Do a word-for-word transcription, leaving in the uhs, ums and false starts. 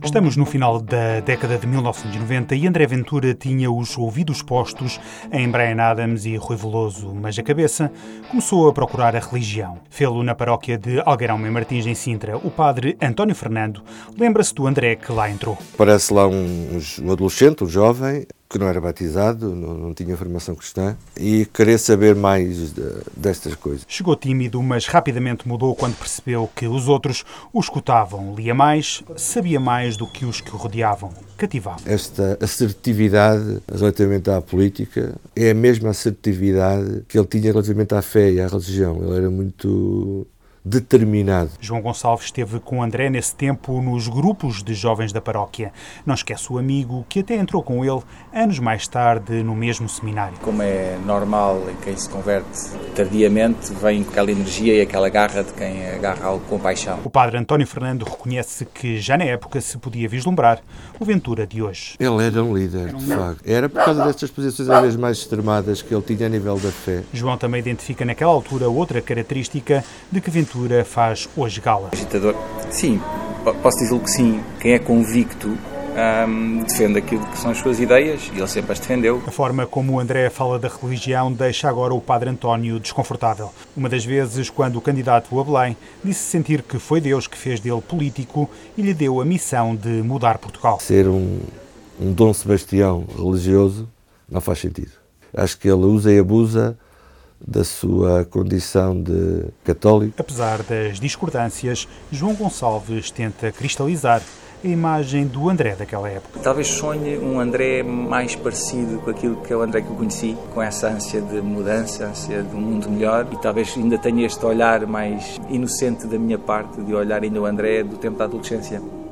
Estamos no final da década de mil novecentos e noventa e André Ventura tinha os ouvidos postos em Bryan Adams e Rui Veloso, mas a cabeça começou a procurar a religião. Fê-lo na paróquia de Algueirão Mem Martins, em Sintra. O padre António Fernando lembra-se do André que lá entrou. Parece lá um, um adolescente, um jovem, que não era batizado, não, não tinha formação cristã e queria saber mais de, destas coisas. Chegou tímido, mas rapidamente mudou quando percebeu que os outros o escutavam. Lia mais, sabia mais do que os que o rodeavam. Cativava. Esta assertividade relativamente à política é a mesma assertividade que ele tinha relativamente à fé e à religião. Ele era muito determinado. João Gonçalves esteve com André nesse tempo nos grupos de jovens da paróquia. Não esquece o amigo que até entrou com ele anos mais tarde no mesmo seminário. Como é normal em quem se converte tardiamente, vem com aquela energia e aquela garra de quem agarra algo com paixão. O padre António Fernando reconhece que já na época se podia vislumbrar o Ventura de hoje. Ele era um líder, de facto. Era por causa destas posições às vezes mais extremadas que ele tinha a nível da fé. João também identifica naquela altura outra característica de que Ventura faz hoje gala. Agitador, sim, posso dizer que sim. Quem é convicto um, defende aquilo que são as suas ideias e ele sempre as defendeu. A forma como o André fala da religião deixa agora o padre António desconfortável. Uma das vezes, quando o candidato a Belém disse sentir que foi Deus que fez dele político e lhe deu a missão de mudar Portugal. Ser um, um Dom Sebastião religioso não faz sentido. Acho que ele usa e abusa da sua condição de católico. Apesar das discordâncias, João Gonçalves tenta cristalizar a imagem do André daquela época. Talvez sonhe um André mais parecido com aquilo que é o André que eu conheci, com essa ânsia de mudança, ânsia de um mundo melhor, e talvez ainda tenha este olhar mais inocente da minha parte, de olhar ainda o André do tempo da adolescência.